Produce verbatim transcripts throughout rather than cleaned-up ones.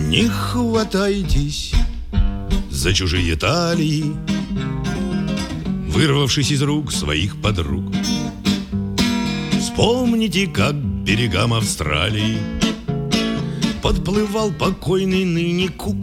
Не хватайтесь за чужие талии, вырвавшись из рук своих подруг. Вспомните, как к берегам Австралии подплывал покойный ныне Кук,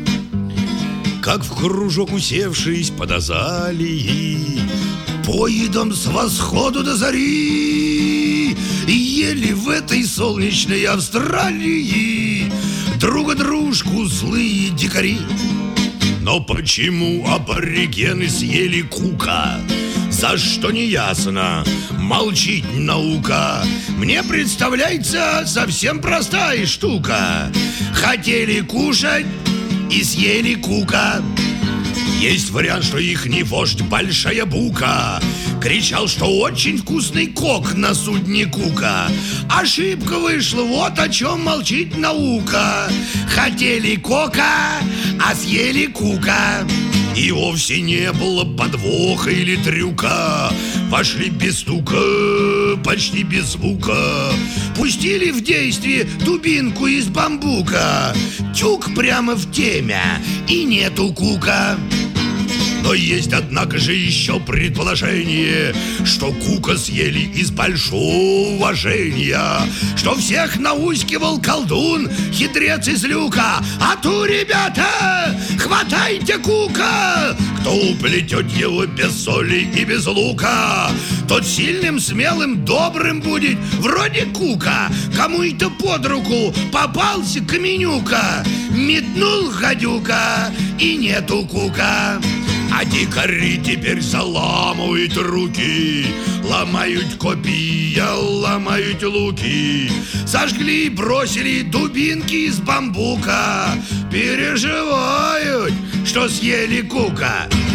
как в кружок усевшись под азалией поедом с восхода до зари ели в этой солнечной Австралии друга дружку злые дикари. Но почему аборигены съели Кука? За что не ясно, молчит наука. Мне представляется совсем простая штука. Хотели кушать и съели Кука. Есть вариант, что ихний вождь Большая Бука кричал, что очень вкусный кок на судне Кука. Ошибка вышла, вот о чем молчит наука. Хотели кока, а съели Кука. И вовсе не было подвоха или трюка. Вошли без стука, почти без звука. Пустили в действие дубинку из бамбука. Тюк прямо в темя, и нету Кука. Но есть, однако же, еще предположение, что Кука съели из большого уважения, что всех наускивал колдун, хитрец из люка. А ту, ребята, хватайте Кука! Кто уплетет его без соли и без лука, тот сильным, смелым, добрым будет, вроде Кука. Кому-то под руку попался Каменюка, метнул гадюка, и нету Кука. А дикари теперь заламывают руки, ломают копья, ломают луки. Сожгли и бросили дубинки из бамбука. Переживают, что съели Кука.